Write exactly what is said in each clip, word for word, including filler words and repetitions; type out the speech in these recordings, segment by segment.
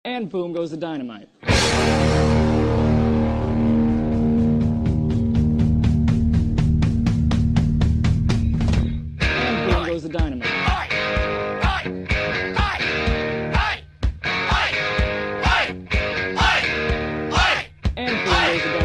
And boom goes the dynamite. And boom goes the dynamite. And boom goes the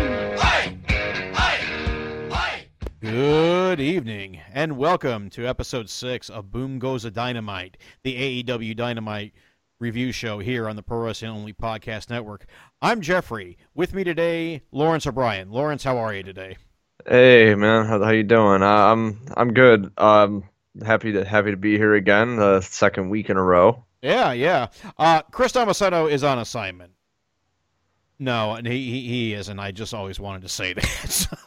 dynamite. Good evening, and welcome to episode six of Boom Goes the Dynamite, the A E W Dynamite review show here on the Pro Wrestling Only Podcast Network. I'm Jeffrey. With me today, Lawrence O'Brien. Lawrence, how are you today? Hey man, how how you doing? I, I'm I'm good. Um, happy to happy to be here again, the second week in a row. Yeah, yeah. Uh, Chris Tomasetto is on assignment. No, and he, he he isn't. I just always wanted to say that. So.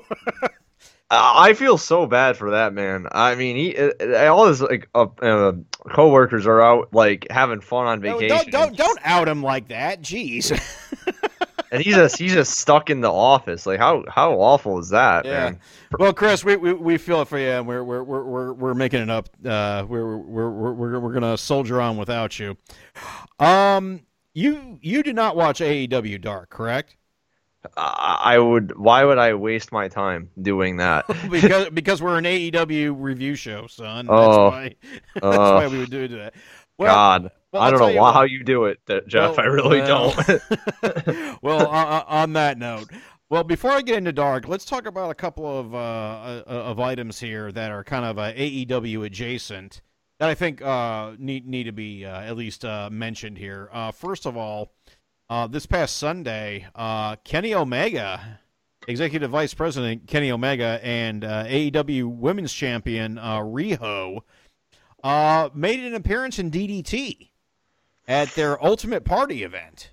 I feel so bad for that man. I mean, he uh, all his like uh, uh, coworkers are out like having fun on No, vacation. don't don't don't out him like that. Jeez. And he's just he's just stuck in the office. Like how how awful is that, Yeah. man? Well, Chris, we, we, we feel it for you, and we're we're we're we're we're making it up. Uh, we're we're we're we're we're gonna soldier on without you. Um, you you did not watch A E W Dark, correct? I, I would. Why would I waste my time doing that? because because we're an A E W review show, son. That's Oh, why that's uh, why we would do that. Well, God, well, I I'll don't tell know you why, what. how you do it, that- Jeff. Well, I really well, don't. well, uh, on that note, well, before I get into Dark, let's talk about a couple of uh, uh, of items here that are kind of uh, A E W adjacent that I think uh, need need to be uh, at least uh, mentioned here. Uh, first of all, uh, this past Sunday, uh, Kenny Omega, Executive Vice President Kenny Omega, and uh, A E W Women's Champion uh, Riho uh, made an appearance in D D T at their Ultimate Party event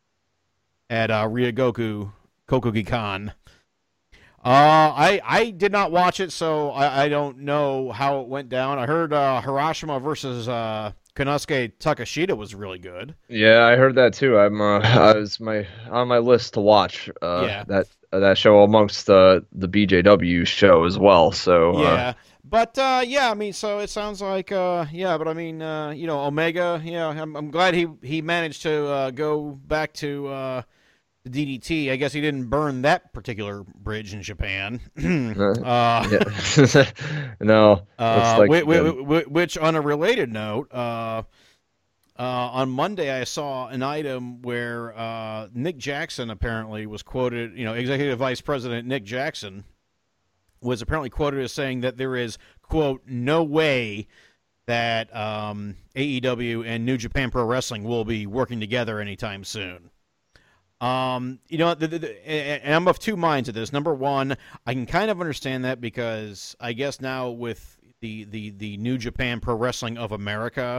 at uh, Ryogoku Kokugi-Kan. Uh, I I did not watch it, so I, I don't know how it went down. I heard uh, Hiroshima versus uh, Konosuke Takashita was really good. Yeah, I heard that too. I'm uh, I was my on my list to watch uh, Yeah. that uh, that show amongst uh, the B J W show as well. So uh, Yeah, but uh, yeah, I mean, so it sounds like uh, yeah, but I mean, uh, you know, Omega. Yeah, I'm, I'm glad he he managed to uh, go back to uh, the D D T. I guess he didn't burn that particular bridge in Japan. uh, yeah. No, Uh, looks like whi- whi- the- whi- which, on a related note, uh, uh, on Monday I saw an item where uh, Nick Jackson apparently was quoted, you know, Executive Vice President Nick Jackson was apparently quoted as saying that there is, quote, no way that um, A E W and New Japan Pro Wrestling will be working together anytime soon. Um, you know, the, the, the, and I'm of two minds of this. Number one, I can kind of understand that because I guess now with the the, the New Japan Pro Wrestling of America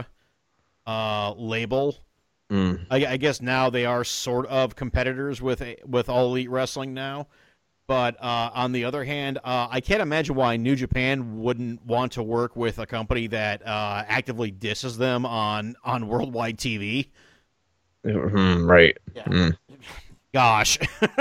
uh, label, mm. I, I guess now they are sort of competitors with with All Elite Wrestling now. But uh, on the other hand, uh, I can't imagine why New Japan wouldn't want to work with a company that uh, actively disses them on on worldwide T V. Mhm, right. Yeah. Mm. Gosh.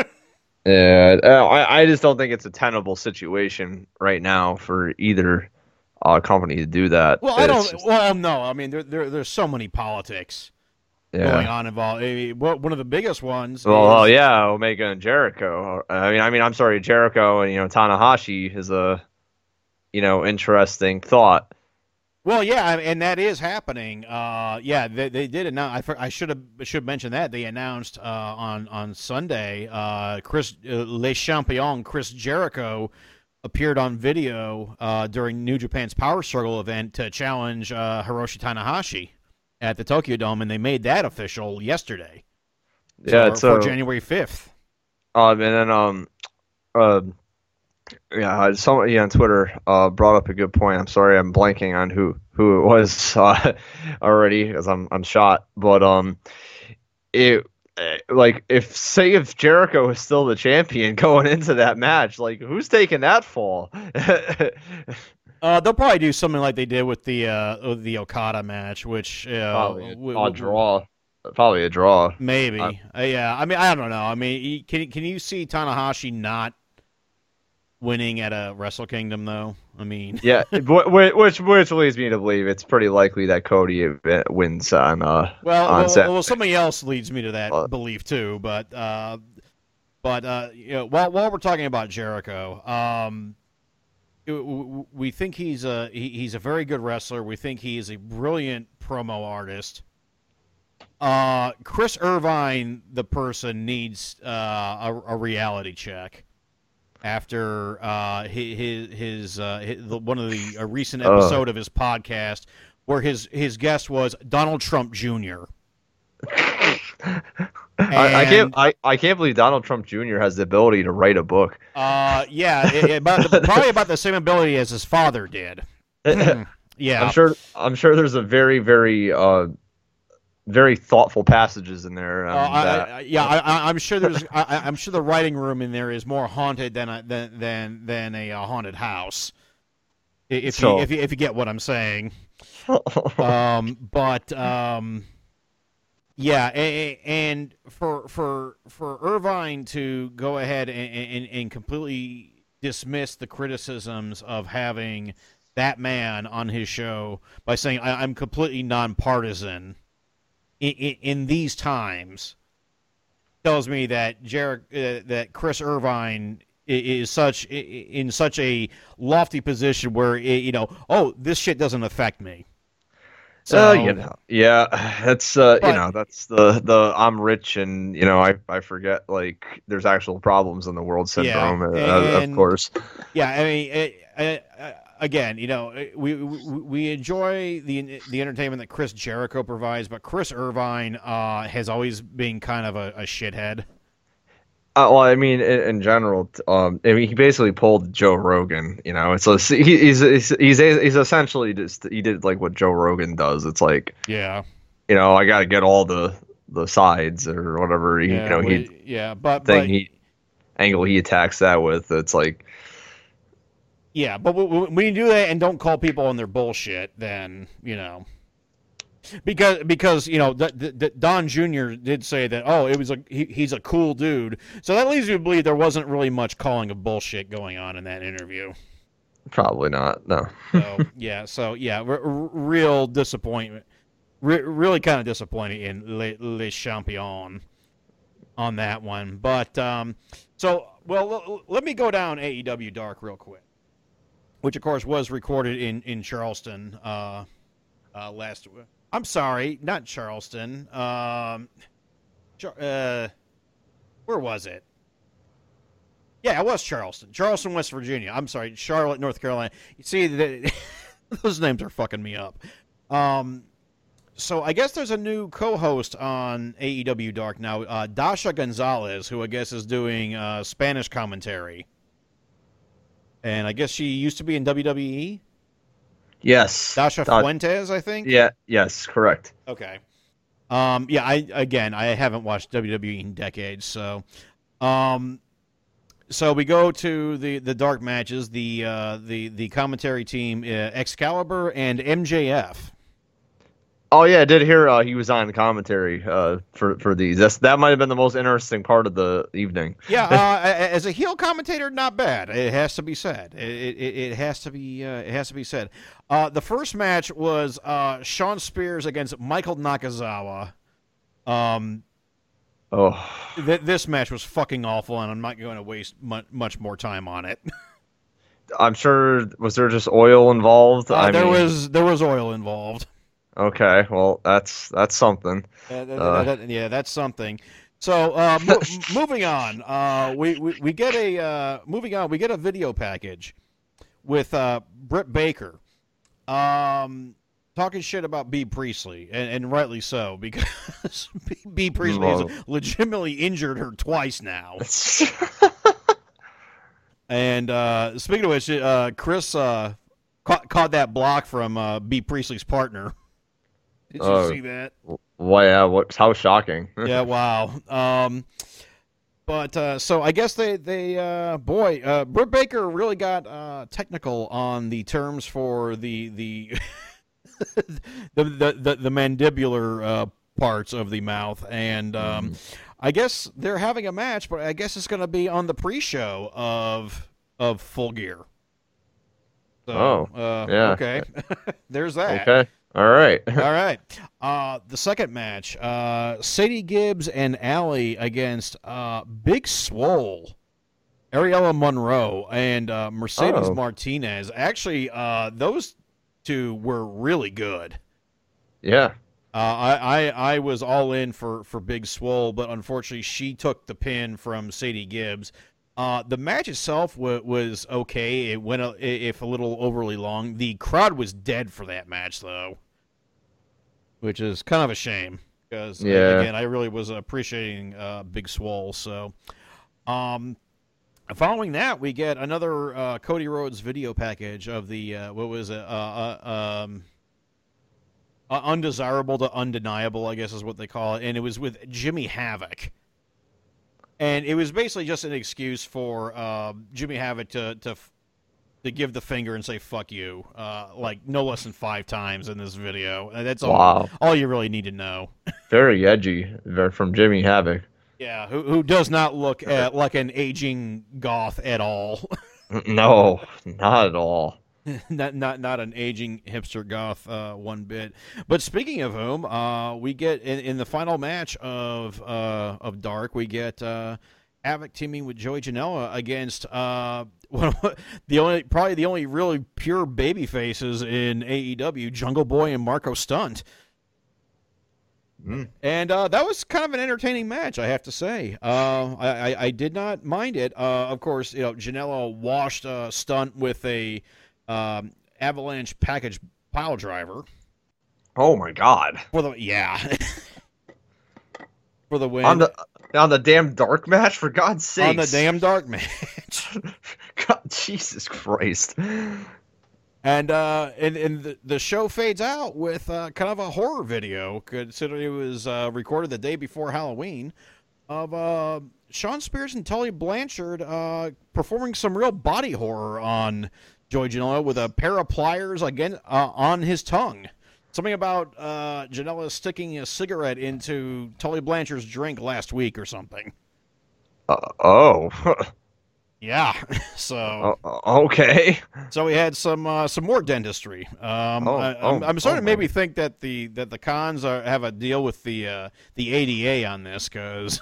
Yeah, uh, I I just don't think it's a tenable situation right now for either uh, company to do that. Well, I It's don't. just- Well, no. I mean, there, there, there's so many politics going yeah. on involved. I mean, well, one of the biggest ones. Well, oh is, yeah, Omega and Jericho. I mean, I mean, I'm sorry, Jericho and you know Tanahashi is a you know interesting thought. Well, yeah, and that is happening. Uh, yeah, they, they did announce. I, for- I should have should mention that they announced uh, on on Sunday. Uh, Chris uh, Le Champion Chris Jericho appeared on video uh, during New Japan's Power Struggle event to challenge uh, Hiroshi Tanahashi at the Tokyo Dome, and they made that official yesterday. Yeah, for, so for January fifth. um, and then um, uh, yeah, somebody on Twitter uh brought up a good point. I'm sorry, I'm blanking on who who it was uh, already because I'm I'm shot. But um, it eh, like if say if Jericho is still the champion going into that match, like who's taking that fall? Uh, they'll probably do something like they did with the uh, with the Okada match, which uh, Probably a, w- a w- draw. Probably a draw. maybe. Uh, Uh, yeah, I mean, I don't know. I mean, y- can can you see Tanahashi not winning at a Wrestle Kingdom, though. I mean, Yeah, wh- which which leads me to believe it's pretty likely that Cody wins on uh well, on well, Saturday. well, somebody else leads me to that Uh, belief too. But uh, but uh, you know, while while we're talking about Jericho, um, we think he's a he, he's a very good wrestler. We think he is a brilliant promo artist. Uh, Chris Irvine, the person, needs uh, a, a reality check after uh, his his, uh, his one of the a recent episode uh. of his podcast where his his guest was Donald Trump Junior I, I can't I, I can't believe Donald Trump Junior has the ability to write a book. Uh, yeah, it, it, about the, probably about the same ability as his father did. Yeah, I'm sure. I'm sure there's a very very uh. very thoughtful passages in there. Um, uh, I, that, I, yeah, I, I'm sure there's. I, I'm sure the writing room in there is more haunted than a, than than than a uh, haunted house. If so, you if you if you get what I'm saying. um, but um, yeah, and, and for for for Irvine to go ahead and, and and completely dismiss the criticisms of having that man on his show by saying I, I'm completely nonpartisan. In, in, in these times, tells me that Jer- uh, that Chris Irvine is such in such a lofty position where it, you know, oh, this shit doesn't affect me. So uh, you know, yeah, that's uh, but, you know, that's the the I'm rich and you know I I forget like there's actual problems in the world syndrome, yeah, uh, and, of course. Yeah, I mean. It, I, I, Again, you know, we, we we enjoy the the entertainment that Chris Jericho provides, but Chris Irvine uh, has always been kind of a, a shithead. Uh, well, I mean, in, in general, um, I mean, he basically pulled Joe Rogan. You know, it's a, he, he's, he's he's he's essentially just he did like what Joe Rogan does. It's like, yeah, you know, I got to get all the the sides or whatever. He, yeah, you know, well, he yeah, but thing but, he angle he attacks that with. It's like. Yeah, but when you do that and don't call people on their bullshit, then, you know, because because you know the, the, Don Junior did say that oh it was a he, he's a cool dude, so that leads me to believe there wasn't really much calling of bullshit going on in that interview. Probably not. No. So yeah, so yeah, r- r- real disappointment, r- really kind of disappointed in Le, Le Champion on that one. But um, so well, l- let me go down A E W Dark real quick. Which, of course, was recorded in, in Charleston uh, uh, last week. I'm sorry, not Charleston. Um, uh, where was it? Yeah, it was Charleston. Charleston, West Virginia. I'm sorry, Charlotte, North Carolina. You see, the, those names are fucking me up. Um, so I guess there's a new co-host on A E W Dark now, uh, Dasha Gonzalez, who I guess is doing uh, Spanish commentary. And I guess she used to be in W W E? Yes. Dasha uh, Fuentes, I think? Yeah, yes, correct. Okay. Um, yeah, I again, I haven't watched W W E in decades, so um, so we go to the, the dark matches, the uh, the the commentary team, uh, Excalibur and M J F. Oh yeah, I did hear uh, he was on commentary uh, for for these. That's, that might have been the most interesting part of the evening. Yeah, uh, as a heel commentator, not bad. It has to be said. It it, it has to be uh, it has to be said. Uh, the first match was uh, Shawn Spears against Michael Nakazawa. Um, oh, th- this match was fucking awful, and I'm not going to waste mu- much more time on it. I'm sure. Was there just oil involved? Uh, I there mean... was there was oil involved. Okay, well, that's that's something. Uh, that, uh, that, yeah, that's something. So, uh, mo- moving on, uh, we, we we get a uh, moving on. We get a video package with uh, Britt Baker um, talking shit about B. Priestley, and, and rightly so, because B. Priestley Whoa. has legitimately injured her twice now. And uh, speaking of which, uh, Chris uh, caught, caught that block from uh, B. Priestley's partner. Did you Oh. see that? Why? Yeah. What? How shocking. Yeah, wow. Um, but uh, so I guess they they uh, boy, uh, Britt Baker really got uh, technical on the terms for the the the, the the the mandibular uh, parts of the mouth, and um, Mm. I guess they're having a match, but I guess it's going to be on the pre-show of of Full Gear. So, Oh, uh, yeah. Okay. There's that. Okay. All right. All right. Uh, the second match, uh, Sadie Gibbs and Allie against uh, Big Swole, Ariella Monroe, and uh, Mercedes Oh. Martinez. Actually, uh, those two were really good. Yeah. Uh, I, I I was all in for, for Big Swole, but unfortunately she took the pin from Sadie Gibbs. Uh, the match itself w- was okay. It went, a, if a little overly long. The crowd was dead for that match, though, which is kind of a shame because, Yeah. again, I really was appreciating uh, Big Swole. So, um, following that, we get another uh, Cody Rhodes video package of the, uh, what was it, uh, uh, um... Uh, undesirable to undeniable, I guess is what they call it, and it was with Jimmy Havoc. And it was basically just an excuse for uh, Jimmy Havoc to, to to give the finger and say "fuck you," uh, like no less than five times in this video. And that's all, Wow. all you really need to know. Very edgy. Very from Jimmy Havoc. Yeah, who who does not look at, like an aging goth at all. No, not at all. not not not an aging hipster goth uh, one bit. But speaking of whom, uh, we get in, in the final match of uh, of Dark, we get uh, Havoc teaming with Joey Janela against uh, one of the only probably the only really pure baby faces in A E W, Jungle Boy and Marco Stunt. Mm. And uh, that was kind of an entertaining match, I have to say. Uh, I, I, I did not mind it. Uh, of course, you know, Janela washed uh, Stunt with a Um, Avalanche package pile driver Oh my God. for the yeah for the win On the on the damn dark match, for God's sake. on the damn Dark match. God, Jesus Christ. And uh, and, and the, the show fades out with uh, kind of a horror video, considering it was uh, recorded the day before Halloween, of uh, Sean Spears and Tully Blanchard uh, performing some real body horror on Joey Janela with a pair of pliers again uh, on his tongue. Something about uh, Janela sticking a cigarette into Tully Blanchard's drink last week or something. Uh, oh. Yeah, so Uh, okay. so we had some uh, some more dentistry. Um, Oh, I, oh, I'm, I'm starting oh to maybe my. think that the that the cons are, have a deal with the uh, the A D A on this because.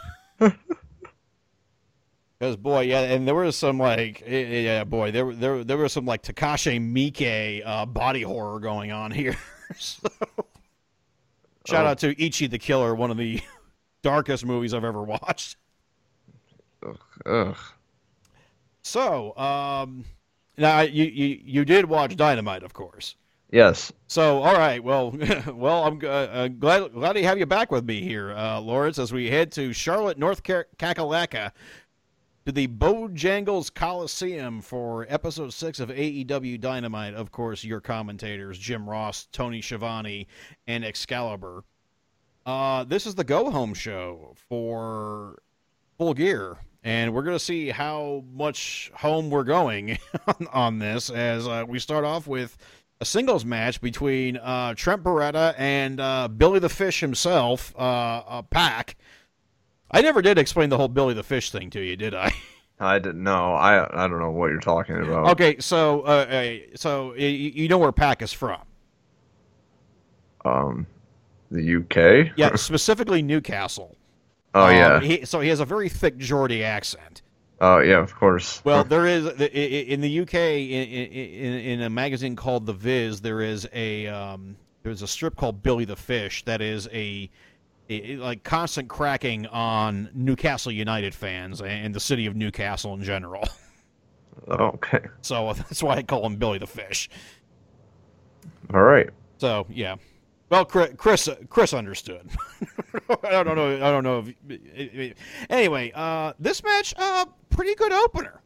Because boy, yeah, and there was some like, yeah, boy, there there there was some like Takashi Miike uh, body horror going on here. So, shout Oh. out to Ichi the Killer, one of the darkest movies I've ever watched. Ugh. So, um, now you, you you did watch Dynamite, of course. Yes. So, all right, well, well, I'm uh, uh, glad glad to have you back with me here, uh, Lawrence, as we head to Charlotte, North Car- Kakalaka. To the Bojangles Coliseum for episode six of A E W Dynamite. Of course, your commentators, Jim Ross, Tony Schiavone, and Excalibur. Uh, this is the go-home show for Full Gear, and we're going to see how much home we're going on, on this, as uh, we start off with a singles match between uh, Trent Beretta and uh, Billy the Fish himself, uh, uh, Pac. I never did explain the whole Billy the Fish thing to you, did I? I didn't know. I I don't know what you're talking about. Okay, so uh, uh, so you, you know where Pac is from? Um, the U K. Yeah, specifically Newcastle. Oh Um, yeah. he, so he has a very thick Geordie accent. Oh yeah. Of course. Well, there is in the U K in, in, in a magazine called The Viz. There is a um, there's a strip called Billy the Fish that is a It, like constant cracking on Newcastle United fans and the city of Newcastle in general. Okay. So that's why I call him Billy the Fish. All right. So yeah, well, Chris Chris, Chris understood. I don't know. I don't know if anyway. Uh, this match, uh, pretty good opener.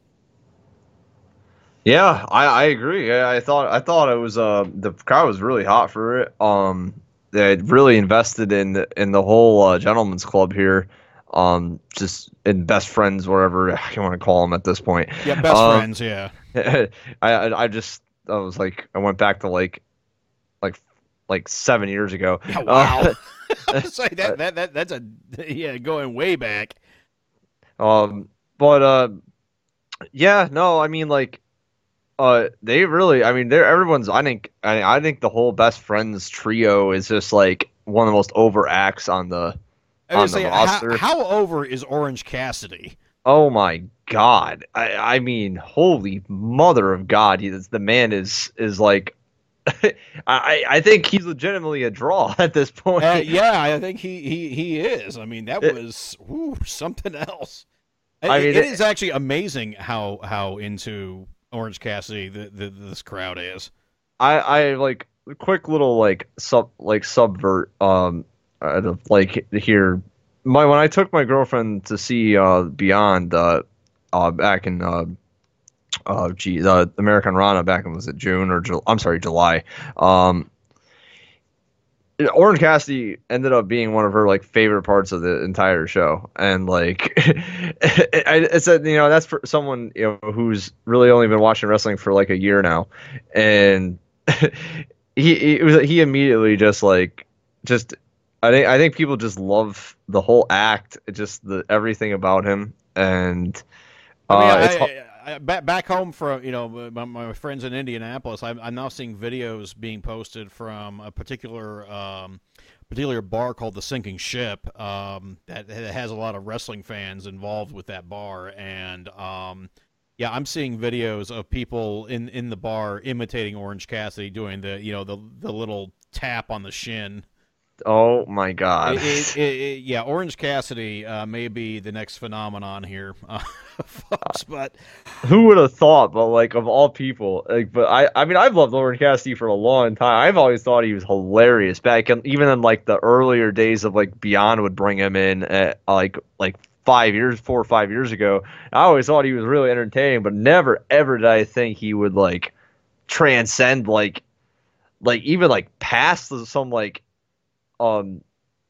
Yeah, I, I agree. I, I thought I thought it was uh the crowd was really hot for it. Um, they had really invested in the, in the whole uh, gentleman's club here. Um, just in best friends, whatever you want to call them at this point. Yeah, best Um, friends. Yeah. I, I I just I was like I went back to like like like seven years ago. Yeah, wow. Uh, Say that, that that that's a yeah going way back. um, but uh, Yeah, no, I mean like uh they really I mean they're everyone's I think I, I think the whole best friends trio is just like one of the most over acts on the I was on the gonna say, how roster. how over is Orange Cassidy? Oh my God. I I mean holy mother of God. He, the man is is like I I think he's legitimately a draw at this point. Uh, yeah, I think he, he, he is. I mean, that It- was whew, something else. I It, mean it it- is actually amazing how how into Orange Cassidy the, the, this crowd is. I I like quick little like sub like subvert um out of like here my when I took my girlfriend to see uh Beyond uh uh back in uh uh geez uh American Rana back in was it June or Ju- I'm sorry July. um Orange Cassidy ended up being one of her like favorite parts of the entire show, and like I, I said, you know, that's for someone you know who's really only been watching wrestling for like a year now, and he he, was, he immediately just like just I think I think people just love the whole act, just the everything about him, and I mean, uh, it's I, I, I back back home from you know my, my friends in Indianapolis. I'm, I'm now seeing videos being posted from a particular um, particular bar called the Sinking Ship um, that, that has a lot of wrestling fans involved with that bar, and um, yeah, I'm seeing videos of people in, in the bar imitating Orange Cassidy doing the you know the the little tap on the shin. oh my God. It, it, it, it, yeah, Orange Cassidy uh, may be the next phenomenon here, uh, folks. But Who would have thought? But like of all people, like, but I, I mean, I've loved Orange Cassidy for a long time. I've always thought he was hilarious back in even in like the earlier days of like Beyond would bring him in at like like five years, four or five years ago. I always thought he was really entertaining, but never ever did I think he would like transcend like like even like past some like um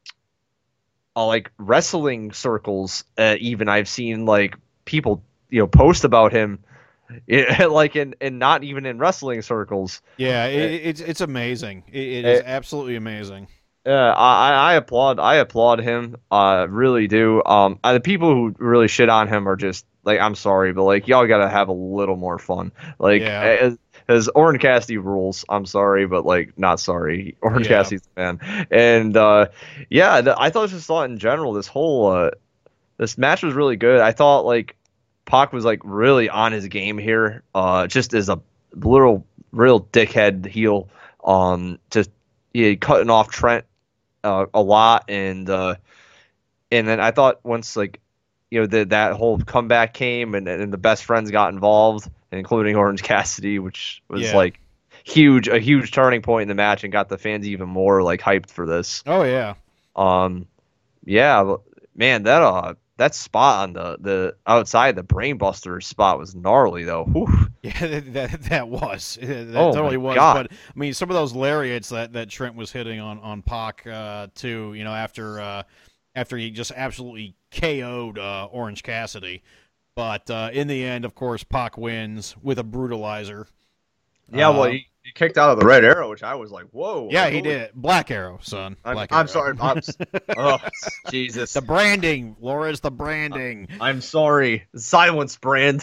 uh, like wrestling circles. Uh, even I've seen like people you know post about him it, like in and not even in wrestling circles. yeah, Uh, it, it's it's amazing. It, it is uh, absolutely amazing. Yeah, I, I applaud I applaud him. I uh, really do. Um, uh, the people who really shit on him are just like I'm sorry, but like y'all gotta have a little more fun. Like Yeah. as, as Orange Cassidy rules. I'm sorry, but like not sorry. Orange Yeah. Cassidy's the man. And uh, yeah, th- I thought just thought in general this whole uh, this match was really good. I thought like Pac was like really on his game here. Uh, just as a little real dickhead heel. Um, just he cutting off Trent uh, a lot, and uh, and then I thought once like you know the, that whole comeback came, and and the best friends got involved, including Orange Cassidy, which was Yeah. like huge a huge turning point in the match, and got the fans even more like hyped for this. Oh yeah. Um, yeah, but, man, that uh that spot on the the outside the Brainbuster spot was gnarly though. Whew. Yeah, that, that, that was. That Oh, totally my was. God. But I mean, some of those lariats that, that Trent was hitting on on Pac uh, too. You know, after uh, after he just absolutely K O'd uh, Orange Cassidy. But uh, in the end, of course, Pac wins with a brutalizer. Yeah, well, Uh, he, he kicked out of the Red Arrow, which I was like, whoa. Yeah, like, he holy- did. Black Arrow, son. I'm, Black I'm Arrow. sorry. I'm, oh, Jesus. The branding, Laura, is the branding. I'm sorry. Silence brand.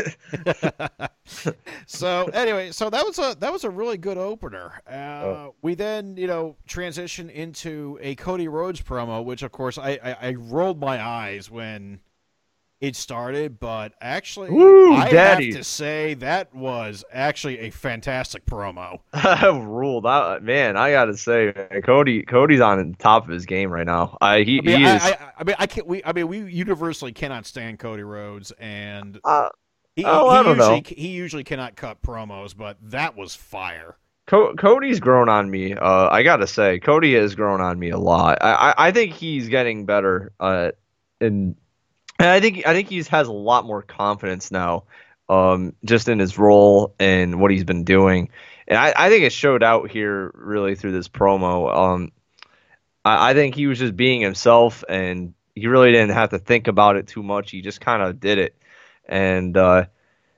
So anyway, so that was a that was a really good opener. Uh, Oh. We then you know transition into a Cody Rhodes promo, which of course I, I, I rolled my eyes when it started, but actually Woo, I daddy. have to say that was actually a fantastic promo. Ruled out, man. I gotta say, man, Cody. Cody's on the top of his game right now. I he, I mean, he I, is. I, I mean, I can't. We, I mean, we universally cannot stand Cody Rhodes, and uh, he, Oh, he I don't usually know. he usually cannot cut promos, but that was fire. Co- Cody's grown on me. Uh, I gotta say, Cody has grown on me a lot. I, I, I think he's getting better. Uh, and, and I think I think he has a lot more confidence now. Um, just in his role and what he's been doing, and I, I think it showed out here really through this promo. Um, I, I think he was just being himself, and he really didn't have to think about it too much. He just kind of did it, and uh,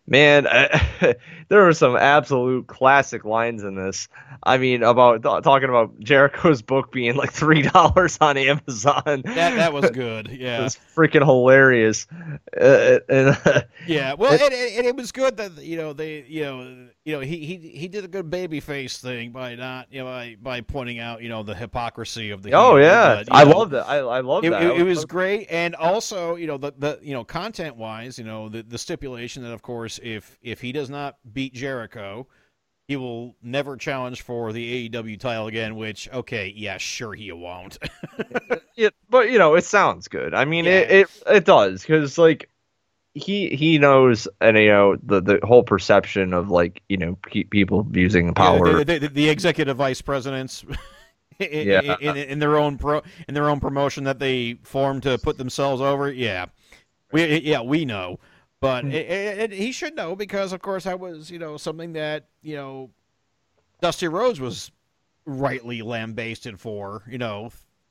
Man, I, there were some absolute classic lines in this. I mean, about th- talking about Jericho's book being like three dollars on Amazon. That that was good. Yeah. It's freaking hilarious. Uh, and uh, Yeah, well, it- and, and it was good that you know they you know you know he he he did a good baby face thing by not you know by, by pointing out you know the hypocrisy of the oh heel, yeah, but, you I know, loved it. I I loved it, that. it, it was great, and also you know the the you know content wise you know the the stipulation that of course if if he does not beat Jericho, he will never challenge for the A E W title again. Which okay, yeah, sure he won't. Yeah, but you know, it sounds good. I mean, it Yeah. it, it does because like he he knows, and you know the the whole perception of like you know pe- people using Yeah, power. the, the, the executive vice presidents in, Yeah. in, in their own pro in their own promotion that they formed to put themselves over. Yeah, we yeah we know, but Hmm. it, it, it, he should know because of course that was you know something that you know Dusty Rhodes was rightly lambasted for you know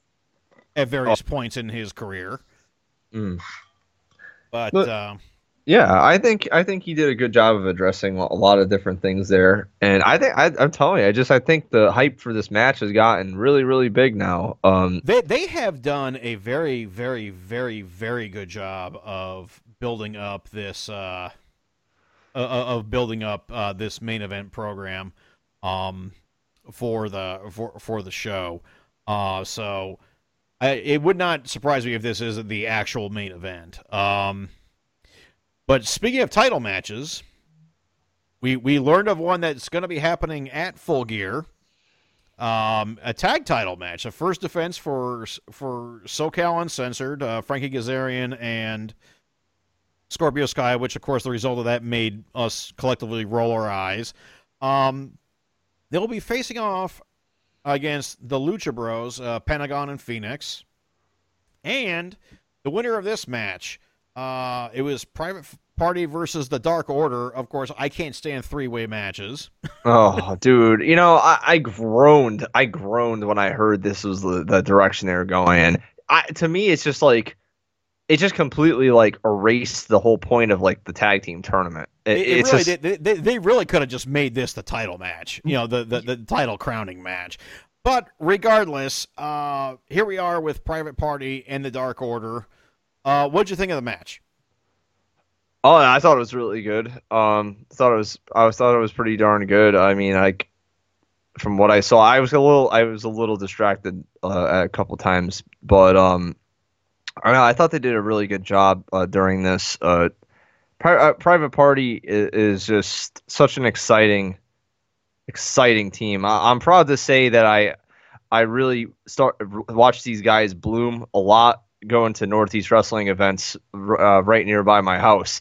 at various points in his career. Mm. But Look- uh, Yeah, I think I think he did a good job of addressing a lot of different things there, and I think I, I'm telling you, I just I think the hype for this match has gotten really really big now. Um, They they have done a very very very very good job of building up this uh, uh of building up uh, this main event program um for the for for the show. Uh so I, it would not surprise me if this isn't the actual main event. Um but speaking of title matches, we we learned of one that's going to be happening at Full Gear. Um, a tag title match, a first defense for for SoCal Uncensored, uh, Frankie Kazarian and Scorpio Sky, which of course the result of that made us collectively roll our eyes. Um, they'll be facing off against the Lucha Bros, uh, Pentagon and Phoenix, and the winner of this match. Uh, it was Private Party versus the Dark Order. Of course, I can't stand three-way matches. oh, dude, you know I, I groaned, I groaned when I heard this was the, the direction they were going in. I, to me, it's just like it just completely like erased the whole point of like the tag team tournament. It, It, it it's really just, did. They, they really could have just made this the title match, you know, the, the, the title crowning match. But regardless, uh, here we are with Private Party and the Dark Order. Uh, what'd you think of the match? Oh, I thought it was really good. Um, thought it was I was thought it was pretty darn good. I mean, like from what I saw, I was a little I was a little distracted uh, a couple times, but um, I, don't know, I thought they did a really good job uh, during this. Uh, Pri- uh, Private Party is, is just such an exciting, exciting team. I, I'm proud to say that I I really start watch these guys bloom a lot going to Northeast Wrestling events uh, right nearby my house,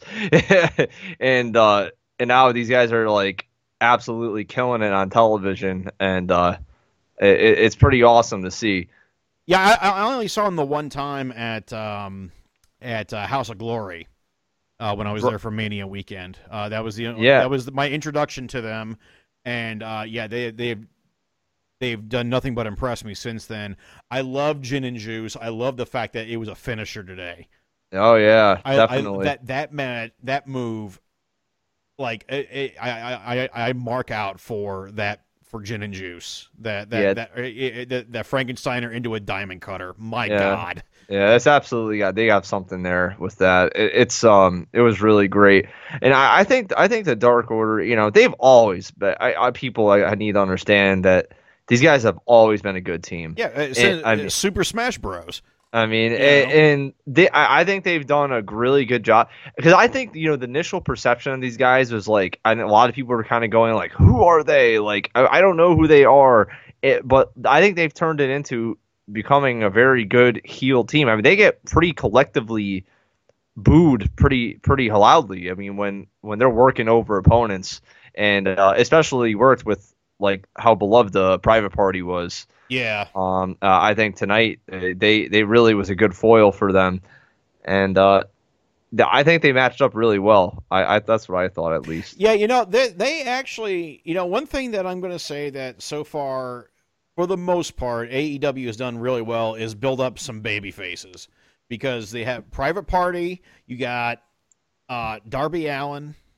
and uh, and now these guys are like absolutely killing it on television, and uh, it, it's pretty awesome to see. Yeah, I, I only saw them the one time at um, at uh, House of Glory uh, when I was there for Mania weekend. Uh, that was the Yeah. that was my introduction to them, and uh, yeah, they they've they've done nothing but impress me since then. I love Gin and Juice. I love the fact that it was a finisher today. Oh yeah, I, definitely. I, that that man, that move, like it, it, I, I, I, I mark out for that for Gin and Juice. That that Yeah. that, it, it, that that Frankensteiner into a diamond cutter. My Yeah. God. Yeah, it's absolutely got they got something there with that. It, it's um it was really great, and I, I think I think the Dark Order, you know, they've always been. I, I people I, I need to understand that these guys have always been a good team. Yeah, uh, And, so- I mean- Super Smash Bros. I mean, You and, know? and they, I, I think they've done a really good job because I think you know the initial perception of these guys was like, I know a lot of people were kind of going like, who are they? Like, I, I don't know who they are, it, but I think they've turned it into becoming a very good heel team. I mean, they get pretty collectively booed pretty pretty loudly. I mean, when when they're working over opponents, and uh, especially worked with like how beloved the Private Party was. Yeah. Um, uh, I think tonight uh, they they really was a good foil for them, and uh, th- I think they matched up really well. I, I that's what I thought at least. Yeah, you know, they they actually, you know, one thing that I'm going to say that so far, for the most part, A E W has done really well is build up some baby faces because they have Private Party, you got uh, Darby Allin,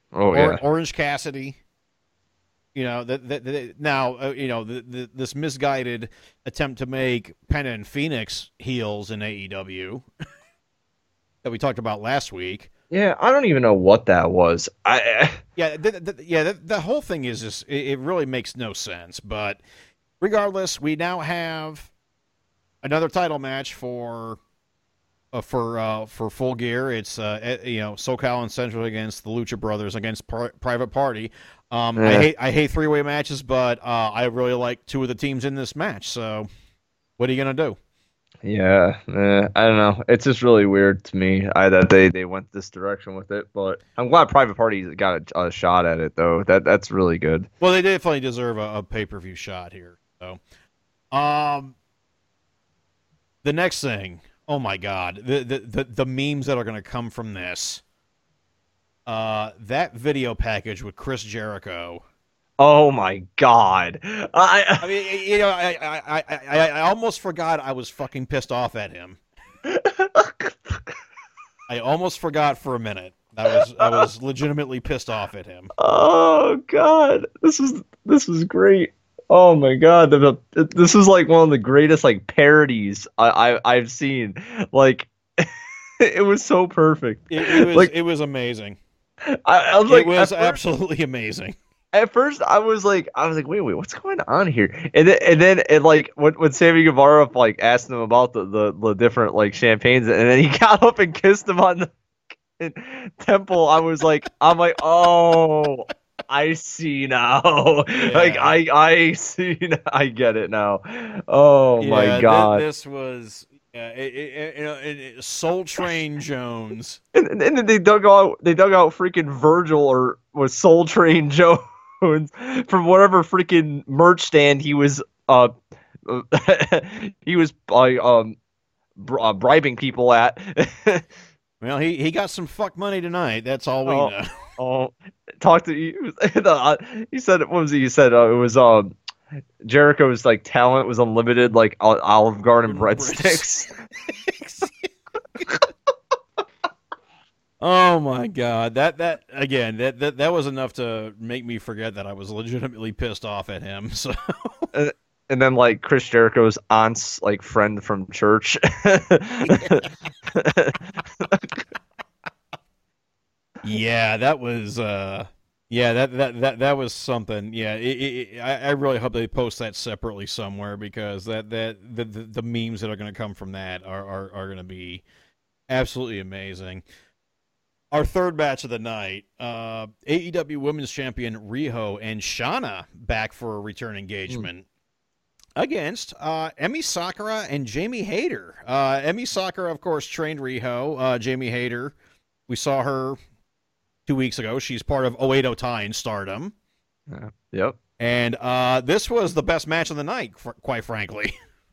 Oh or, yeah. Orange Cassidy. You know that, that, that now uh, you know the, the, this misguided attempt to make Penta and Phoenix heels in A E W that we talked about last week. Yeah, I don't even know what that was. I Yeah, the, the, yeah, the, the whole thing is just it, it really makes no sense. But regardless, we now have another title match for uh, for uh, for Full Gear. It's uh, you know SoCal and Central against the Lucha Brothers against Pri- Private Party. Um, Yeah. I hate I hate three way matches, but uh, I really like two of the teams in this match. So, what are you gonna do? Yeah, eh, I don't know. It's just really weird to me I, that they, they went this direction with it. But I'm glad Private Party got a, a shot at it, though. That that's really good. Well, they definitely deserve a, a pay per view shot here. So, um, the next thing, oh my god, the the the, the memes that are gonna come from this. Uh, that video package with Chris Jericho. Oh my God! I I mean, you know, I I, I, I, I almost forgot I was fucking pissed off at him. I almost forgot for a minute. I was I was legitimately pissed off at him. oh God, this is this was great. Oh my God, the, the, this is like one of the greatest like parodies I, I I've seen. Like, it was so perfect. It, it was like it was amazing. I, I was like, It was at first- absolutely amazing. At first, I was like, I was like, wait, wait, what's going on here? And then, and then, it like when when Sammy Guevara like asked him about the, the, the different like champagnes, and then he got up and kissed him on the temple. I was like, I'm like, oh, I see now. Like Yeah. I I see, now. I get it now. Oh Yeah, my thi- God. this was yeah, it, it, it, you know, it, it- Soul Train Jones. And, and then they dug out they dug out freaking Virgil or was Soul Train Jones from whatever freaking merch stand he was uh he was uh, um br- uh, bribing people at. Well, he, he got some fuck money tonight. That's all we Oh. know. Oh, talk to you. He said what was he? He said uh, it was um Jericho's like talent was unlimited, like Ol- Olive Garden breadsticks. Oh my god, that that again, that, that that was enough to make me forget that I was legitimately pissed off at him. So and, and then like Chris Jericho's aunt's like friend from church. yeah, that was uh, yeah, that that that that was something. Yeah, it, it, it, I, I really hope they post that separately somewhere because that that the the, the memes that are going to come from that are are, are going to be absolutely amazing. Our third match of the night, uh, A E W Women's Champion Riho and Shana back for a return engagement mm. against uh, Emi Sakura and Jamie Hayter. Uh, Emi Sakura, of course, trained Riho. Uh, Jamie Hayter, we saw her two weeks ago. She's part of Oedo Tai in Stardom. Uh, yep. And uh, this was the best match of the night, quite frankly.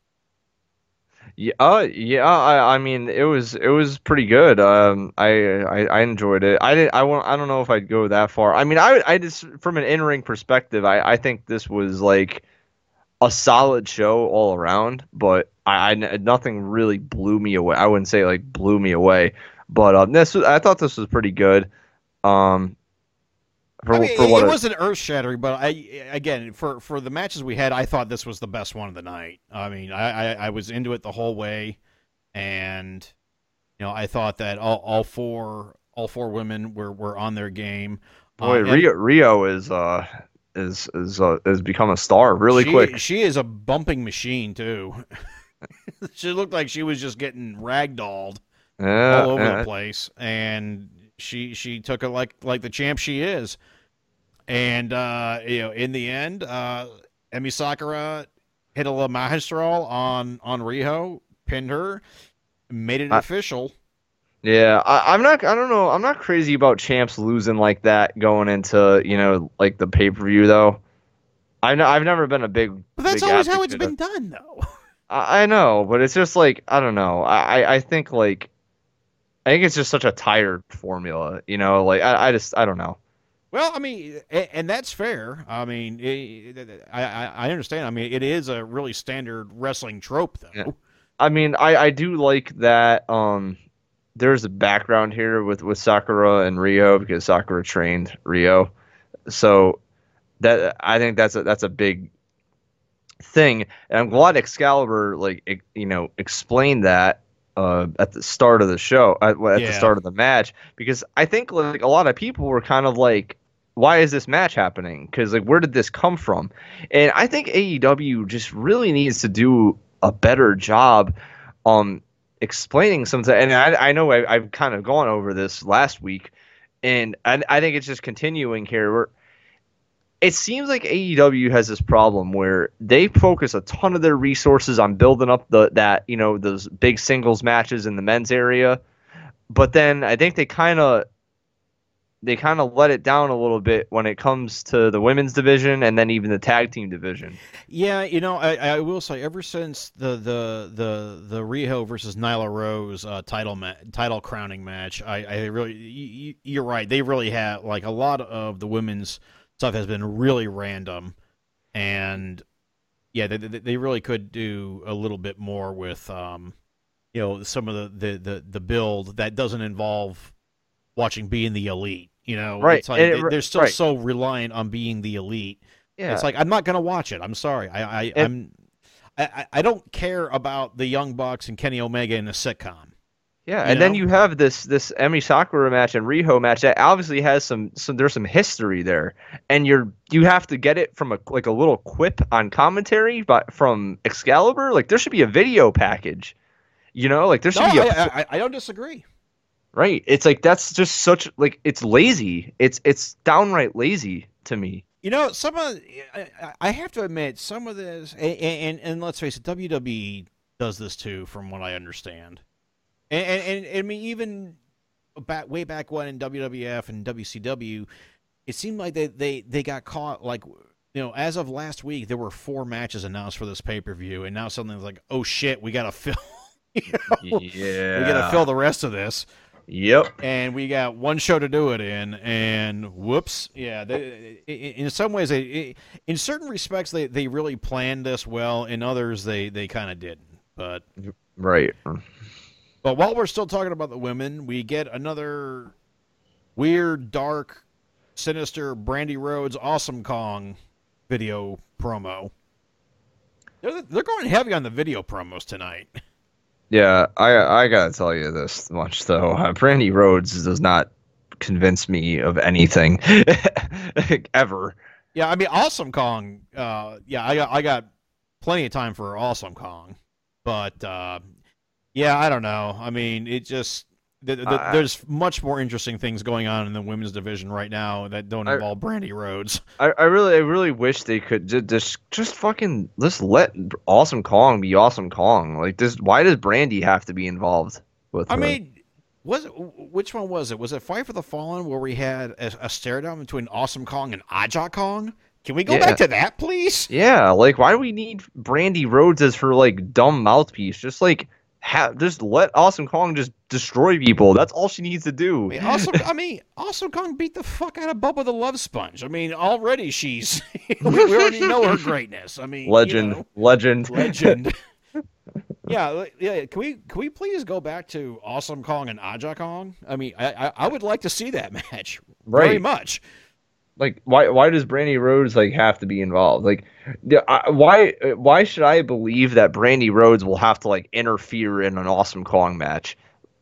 Yeah, uh, yeah. I, I mean, it was it was pretty good. Um, I, I, I enjoyed it. I didn't. I want. I don't know if I'd go that far. I mean, I, I just from an in-ring perspective, I, I think this was like a solid show all around. But I, I nothing really blew me away. I wouldn't say like blew me away, but um, this was, I thought this was pretty good. Um, for, I mean, for what it, it wasn't earth shattering, but I again for for the matches we had, I thought this was the best one of the night. I mean, I, I, I was into it the whole way, and you know, I thought that all, all four all four women were, were on their game. Boy, um, Rio Rio is uh is is uh, has become a star really she, quick. She is a bumping machine too. She looked like she was just getting ragdolled yeah, all over yeah. the place, and she she took it like like the champ she is. And, uh, you know, in the end, uh, Emi Sakura hit a La Magistral on, on Riho, pinned her, made it I, official. Yeah, I, I'm not, I don't know, I'm not crazy about champs losing like that going into, you know, like the pay-per-view, though. I know, I've never been a big But that's big always how it's advocate been of, done, though. I, I know, but it's just like, I don't know. I, I think, like, I think it's just such a tired formula, you know? Like, I, I just, I don't know. Well, I mean, and that's fair. I mean, it, I I understand. I mean, it is a really standard wrestling trope, though. Yeah. I mean, I, I do like that. Um, there's a background here with with Sakura and Rio because Sakura trained Rio, so that I think that's a that's a big thing, and I'm glad Excalibur like e- you know explained that uh, at the start of the show, at, at the Yeah. start of the match, because I think like a lot of people were kind of like, why is this match happening? Because like where did this come from? And I think A E W just really needs to do a better job on explaining something. And I, I know I, I've kind of gone over this last week, and I, I think it's just continuing here. Where it seems like A E W has this problem where they focus a ton of their resources on building up the that you know those big singles matches in the men's area, but then I think they kind of they kind of let it down a little bit when it comes to the women's division and then even the tag team division. Yeah, you know, I, I will say, ever since the the the the Riho versus Nyla Rose uh, title ma- title crowning match, I, I really you, you're right. They really have like a lot of the women's stuff has been really random, and yeah, they they they really could do a little bit more with um, you know, some of the the the, the build that doesn't involve watching being the elite. You know, Right, it's like and it- they, they're still right. so reliant on being the elite. Yeah, It's like I'm not gonna watch it. I'm sorry. I, I And- I'm I, I- I don't care about the Young Bucks and Kenny Omega in a sitcom. yeah, you and then know? you have this this Emi Sakura match and Riho match that obviously has some some there's some history there, and you're you have to get it from a like a little quip on commentary, but from Excalibur, like there should be a video package, you know, like there should No, be a I, I, I don't disagree. right. It's like that's just such like it's lazy. It's it's downright lazy to me. You know, some of I, I have to admit some of this, and, and and let's face it, W W E does this too, from what I understand. And and, and I mean, even back way back when in W W F and W C W, it seemed like they, they, they got caught. Like, you know, as of last week, there were four matches announced for this pay per view, and now something's like, oh shit, we gotta fill, you know, Yeah, we gotta fill the rest of this. Yep. And we got one show to do it in, and whoops, yeah. They, in some ways, they, in certain respects, they, they really planned this well. In others, they, they kind of didn't. But Right. but while we're still talking about the women, we get another weird, dark, sinister Brandy Rhodes Awesome Kong video promo. They're, they're going heavy on the video promos tonight. Yeah, I I gotta tell you this much though. Uh, Brandy Rhodes does not convince me of anything ever. Yeah, I mean, Awesome Kong. Uh, yeah, I got I got plenty of time for Awesome Kong, but uh, yeah, I don't know. I mean, it just th- th- I- there's much more interesting things going on in the women's division right now that don't I- involve Brandy Rhodes. I, I really I really wish they could ju- just just fucking just let Awesome Kong be Awesome Kong. Like this, why does Brandy have to be involved with? I her? mean, was it, which one was it? Was it Fight for the Fallen where we had a, a stare down between Awesome Kong and Aja Kong? Can we go Yeah. back to that, please? yeah, like why do we need Brandy Rhodes as her like dumb mouthpiece? Just like have just let Awesome Kong just destroy people. That's all she needs to do. I mean, awesome. I mean, Awesome Kong beat the fuck out of Bubba the Love Sponge. I mean, already she's we we already know her greatness. I mean, Legend, you know, legend, legend. yeah, li- yeah. Can we can we please go back to Awesome Kong and Aja Kong? I mean, I I, I would like to see that match very Right. much. Like why why does Brandy Rhodes like have to be involved? Like the- I- why why should I believe that Brandy Rhodes will have to like interfere in an Awesome Kong match?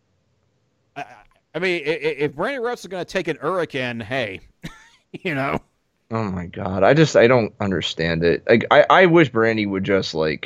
I, I mean, i- i- if Brandy Rhodes is going to take an hurricane, hey, you know. Oh my god, I just I don't understand it. Like I, I wish Brandy would just like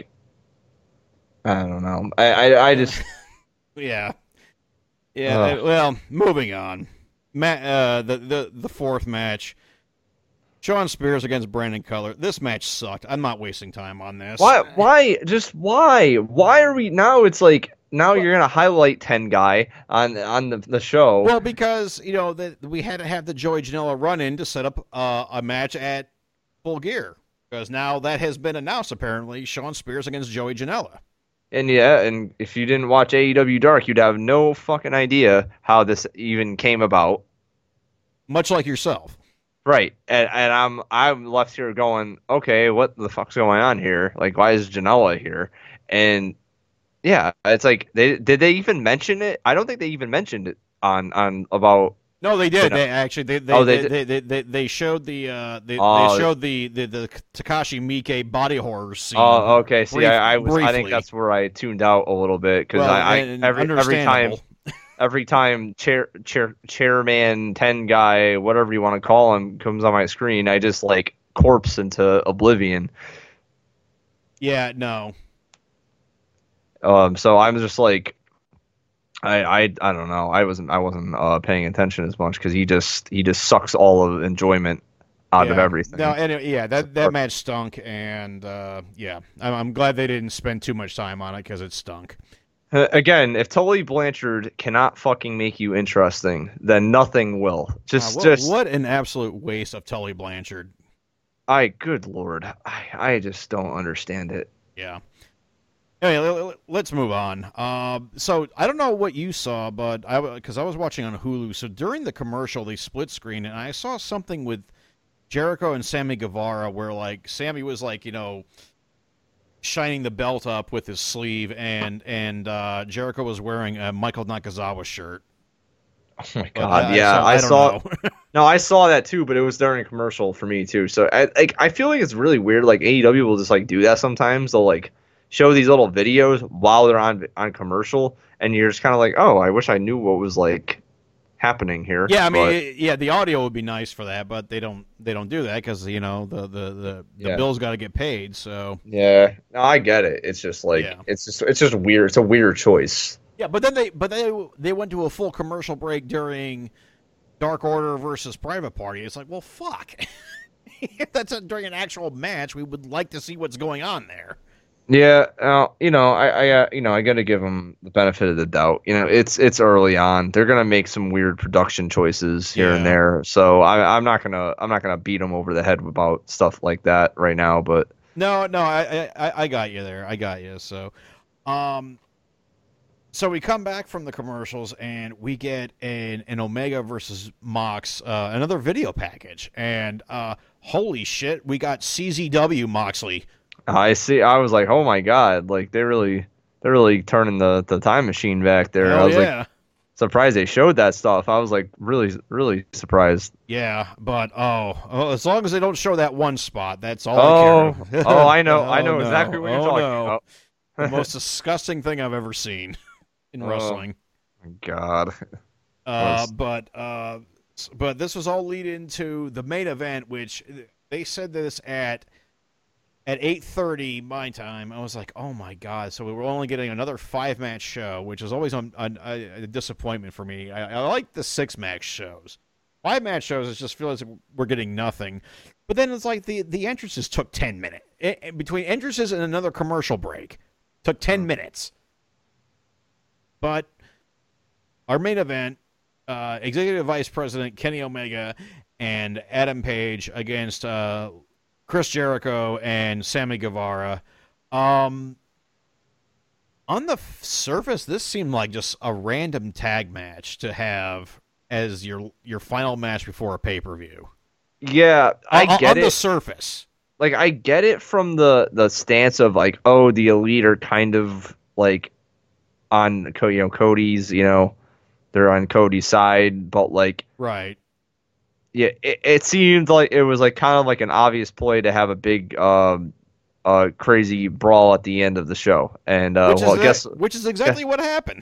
I don't know. I I, I just Yeah. Yeah. Ugh. uh, Well, moving on. Ma- uh, the, the the fourth match. Shawn Spears against Brandon Cutler. This match sucked. I'm not wasting time on this. why why just why why are we now? It's like now you're gonna highlight ten guy on on the the show. Well, because you know that we had to have the Joey Janela run in to set up uh, a match at Full Gear because now that has been announced. Apparently, Shawn Spears against Joey Janela. And yeah, and if you didn't watch A E W Dark, you'd have no fucking idea how this even came about. Much like yourself. Right, and and I'm I'm left here going, okay, what the fuck's going on here? Like, why is Janela here? And Yeah, it's like they did they even mention it? I don't think they even mentioned it on on about No, they you did. know. They actually they they Oh, they they, did. they, they, they, they showed the uh they, they Oh, showed the the, the Takashi Miike body horror scene oh, okay. See, brief, I, I was I think briefly. that's where I tuned out a little bit because Well, I, I and every every time understandable. every time chair chair chairman ten guy whatever you want to call him comes on my screen, I just like corpse into oblivion. Yeah, no. Um, so I'm just like. I, I I don't know. I wasn't I wasn't uh, paying attention as much because he just he just sucks all of enjoyment out of Yeah. everything. No, and yeah, that that match stunk, and uh, yeah, I'm, I'm glad they didn't spend too much time on it because it stunk. Uh, Again, if Tully Blanchard cannot fucking make you interesting, then nothing will. Uh, Just what, just what an absolute waste of Tully Blanchard. I good lord, I I just don't understand it. Yeah. Anyway, let's move on. Uh, so I don't know what you saw, but I because I was watching on Hulu. So during the commercial, they split screen, and I saw something with Jericho and Sammy Guevara, where like Sammy was like you know shining the belt up with his sleeve, and and uh, Jericho was wearing a Michael Nakazawa shirt. Oh my But, god, uh, yeah, so I, I don't saw. know. No, I saw that too, but it was during a commercial for me too. So I like I feel like it's really weird. Like A E W will just like do that sometimes. They'll like show these little videos while they're on on commercial, and you're just kind of like, oh, I wish I knew what was like happening here. Yeah, I mean, But, it- yeah, the audio would be nice for that, but they don't they don't do that because you know the the the, the Yeah. bills got to get paid. So yeah, no, I get it. It's just like Yeah. it's just it's just weird. It's a weird choice. yeah, but then they but they they went to a full commercial break during Dark Order versus Private Party. It's like, well, fuck. If that's a, during an actual match, we would like to see what's going on there. Yeah, uh, you know, I, I, uh, you know, I got to give them the benefit of the doubt. You know, it's it's early on. They're gonna make some weird production choices here and Yeah. there. So I, I'm not gonna, I'm not gonna beat them over the head about stuff like that right now. But No, no, I, I, I got you there. I got you. So, um, so we come back from the commercials and we get an an Omega versus Mox, uh, another video package, and uh, holy shit, we got C Z W Moxley. I see. I was like, oh my god, like they really, they're really turning the the time machine back there. I Hell was yeah. like surprised they showed that stuff. I was like really, really surprised. Yeah, but oh, oh, as long as they don't show that one spot, that's all Oh, I care. oh, I know, I Oh, know no. exactly what you're Oh, talking no. about. The most disgusting thing I've ever seen in Oh. wrestling. God. Uh, was- but uh, s- but this was all lead into the main event, which they said this at at eight thirty my time. I was like, oh my god! So we were only getting another five match show, which is always un, un, a, a disappointment for me. I, I like the six match shows. Five match shows, it just feels like we're getting nothing. But then it's like the the entrances took ten minutes it, between entrances and another commercial break. Took ten minutes. But our main event, uh, Executive Vice President Kenny Omega and Adam Page against uh, Chris Jericho and Sammy Guevara. Um, on the f- surface, this seemed like just a random tag match to have as your your final match before a pay per view. Yeah, I on, get on it. the surface. Like I get it from the the stance of like, oh, the elite are kind of like on Co- you know Cody's, you know, they're on Cody's side, but like, Right. yeah, it, it seemed like it was like kind of like an obvious play to have a big, um, uh, crazy brawl at the end of the show, and uh, Which, well, is I guess, which is exactly what happened.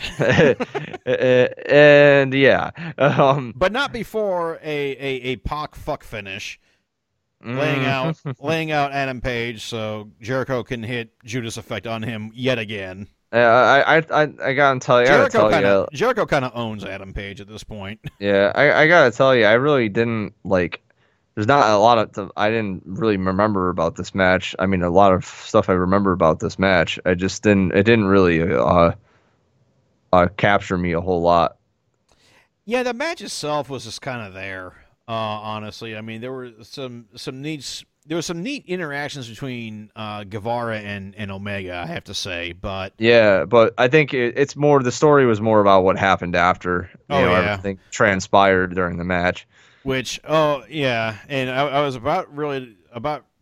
and yeah, um, But not before a, a, a Pac fuck finish. Laying mm, out laying out Adam Page so Jericho can hit Judas Effect on him yet again. uh, I, I, I, I gotta tell you, I gotta Jericho tell kind you, of Jericho kind of owns Adam Page at this point. yeah, I, I gotta tell you, I really didn't like. There's not a lot of th- I didn't really remember about this match. I mean, a lot of stuff I remember about this match. I just didn't. It didn't really uh, uh capture me a whole lot. Yeah, the match itself was just kind of there. Uh, honestly, I mean, there were some some neat there were some neat interactions between uh, Guevara and, and Omega. I have to say, but Yeah, but I think it, it's more. The story was more about what happened after you Oh, know yeah. everything transpired during the match. which oh yeah, and I, I was about really about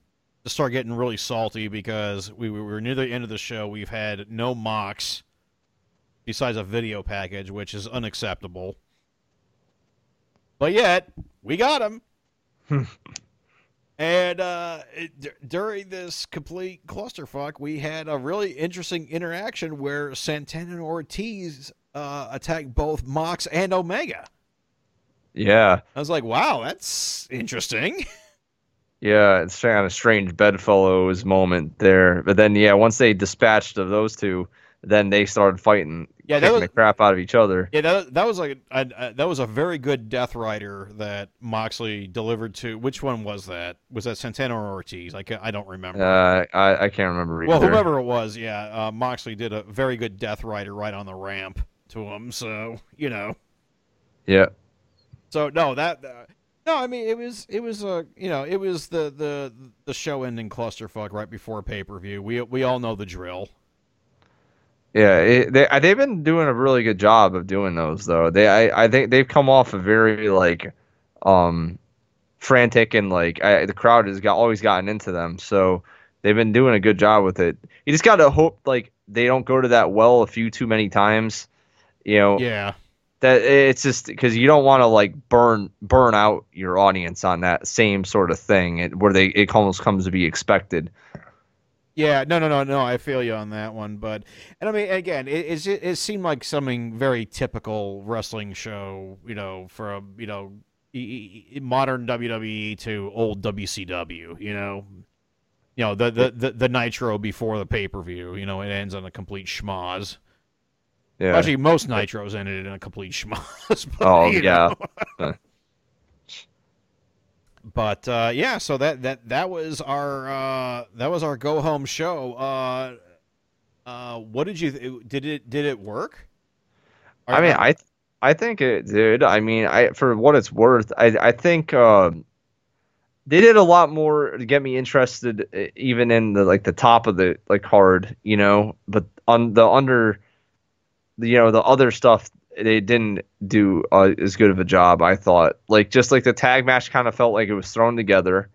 to start getting really salty because we, we were near the end of the show. We've had no mocks besides a video package, which is unacceptable. But yet, we got him. And uh, d- during this complete clusterfuck, we had a really interesting interaction where Santana and Ortiz uh, attacked both Mox and Omega. Yeah. I was like, wow, that's interesting. Yeah, it's kind of strange bedfellows moment there. But then, yeah, once they dispatched of those two, then they started fighting, Yeah, that kicking was- the crap out of each other. Yeah, that, that was like a, a, that was a very good Death Rider that Moxley delivered to. Which one was that? Was that Santana or Ortiz? I, ca- I don't remember. Uh, I, I can't remember either. well, whoever it was, yeah, uh, Moxley did a very good Death Rider right on the ramp to him. So you know, Yeah. so no, that uh, no, I mean it was it was uh, you know it was the the the show ending clusterfuck right before pay per view. We we all know the drill. Yeah, it, they uh, they've been doing a really good job of doing those though. They I, I think they've come off a very like um frantic and like I, the crowd has got always gotten into them. So they've been doing a good job with it. You just got to hope like they don't go to that well a few too many times. You know, Yeah. that it's just because you don't want to like burn burn out your audience on that same sort of thing it, where they it almost comes to be expected. Yeah, no, no, no, no. I feel you on that one, but and I mean, again, it it, it seemed like something very typical wrestling show, you know, from you know e- e- modern W W E to old W C W, you know, you know the the the, the Nitro before the pay per view, you know, it ends on a complete schmoz. Yeah. Actually, most Nitros ended in a complete schmoz. But, Oh you yeah. know. But uh, yeah, so that that that was our uh, that was our go home show. Uh, uh, what did you did it did it work? I mean, I I think it did. I mean, I for what it's worth, I I think um, they did a lot more to get me interested, e- even in the like the top of the like card, you know. But on the under, you know, the other stuff, they didn't do uh, as good of a job. I thought, like just like the tag match, kind of felt like it was thrown together.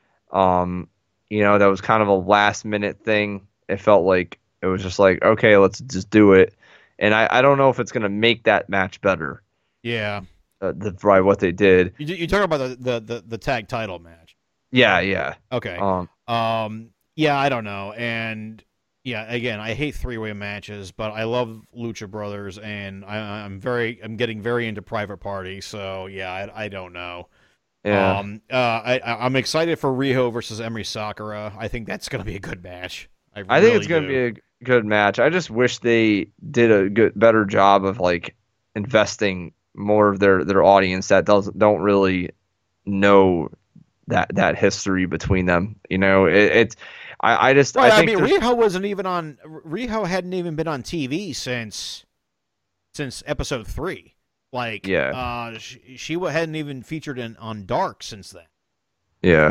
Um, you know, that was kind of a last minute thing. It felt like it was just like, okay, let's just do it. And I, I don't know if it's going to make that match better. Yeah, Uh, the, by what they did. you you talking about the, the, the, the tag title match? Yeah, yeah. Okay. Um, Um. Yeah, I don't know, and yeah, again, I hate three way matches, but I love Lucha Brothers, and I, I'm very I'm getting very into Private Party. So yeah, I, I don't know. yeah. Um. Uh. I I- I'm excited for Riho versus Emery Sakura. I think that's gonna be a good match. I, I think really it's going to do. be a good match. I just wish they did a good, better job of like investing more of their, their audience that doesn't don't really know that that history between them. You know, it, it's I, I just Right, I I, think mean, there's- Riho wasn't even on. Riho hadn't even been on T V since since episode three. Like, Yeah. uh, she, she wa- hadn't even featured in on Dark since then. yeah,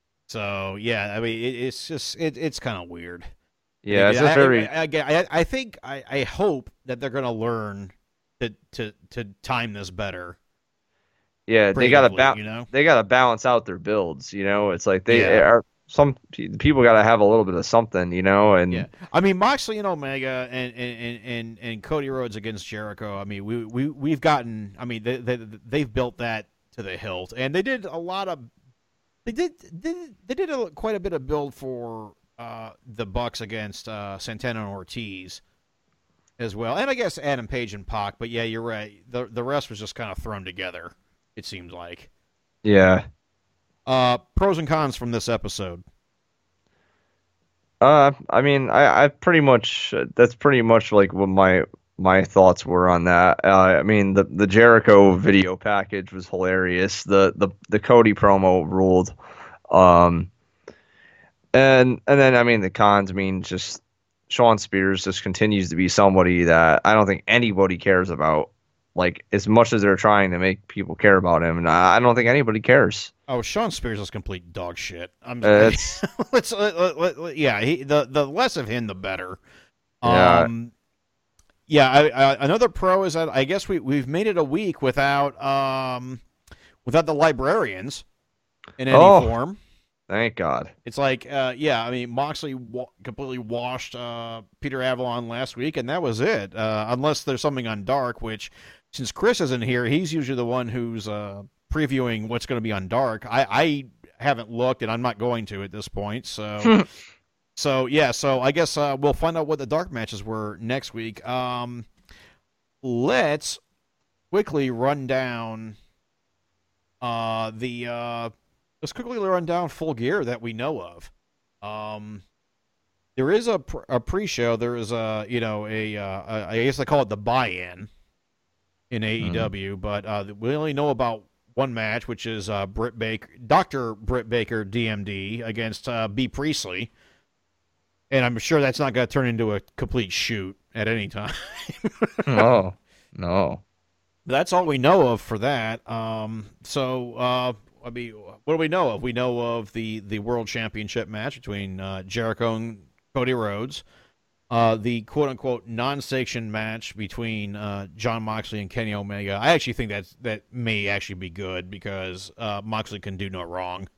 So yeah, I mean, it, it's just it, it's kind of weird. yeah. It's I, a very I, I, I, I think I, I hope that they're gonna learn to to to time this better. yeah. They got to creatively, ba- you know. they got to balance out their builds. You know, it's like they Yeah. are some pe- people got to have a little bit of something. You know, and Yeah, I mean Moxley and Omega and and, and, and, and Cody Rhodes against Jericho. I mean we we we've gotten. I mean they, they they've built that to the hilt, and they did a lot of. They did they, they did a, quite a bit of build for uh, the Bucks against uh, Santana and Ortiz as well, and I guess Adam Page and Pac. But yeah, you're right. The the rest was just kind of thrown together. It seems like. yeah. Uh, pros and cons from this episode. Uh, I mean, I, I pretty much that's pretty much like what my my thoughts were on that. Uh, I mean, the the Jericho video package was hilarious. The the the Cody promo ruled. Um, and and then I mean the cons. I mean, just Sean Spears just continues to be somebody that I don't think anybody cares about. Like as much as they're trying to make people care about him, and I I don't think anybody cares. Oh, Sean Spears is complete dog shit. I'm Uh, it's let's let, let, let- let- yeah. He, the the less of him, the better. Yeah. Um, yeah. I, I, another pro is that I guess we we've made it a week without um without the librarians in any Oh. form. Thank God. It's like, uh, yeah, I mean, Moxley wa- completely washed uh, Peter Avalon last week, and that was it. Uh, unless there's something on Dark, which, since Chris isn't here, he's usually the one who's uh, previewing what's going to be on Dark. I, I haven't looked, and I'm not going to at this point. So, so yeah, so I guess uh, we'll find out what the Dark matches were next week. Um, let's quickly run down uh, the. Uh, Let's quickly run down Full Gear that we know of. Um, there is a, pr- a pre-show. There is a, you know, a, uh, a I guess they call it the buy-in in A E W, mm-hmm. but uh, we only know about one match, which is uh, Britt Baker, Doctor Britt Baker, D M D, against uh, B. Priestley. And I'm sure that's not going to turn into a complete shoot at any time. No, no. That's all we know of for that. Um, so, uh, I mean, what do we know of? We know of the, the World Championship match between uh, Jericho and Cody Rhodes, uh, the quote-unquote non-sanctioned match between uh, Jon Moxley and Kenny Omega. I actually think that's, that may actually be good because uh, Moxley can do no wrong.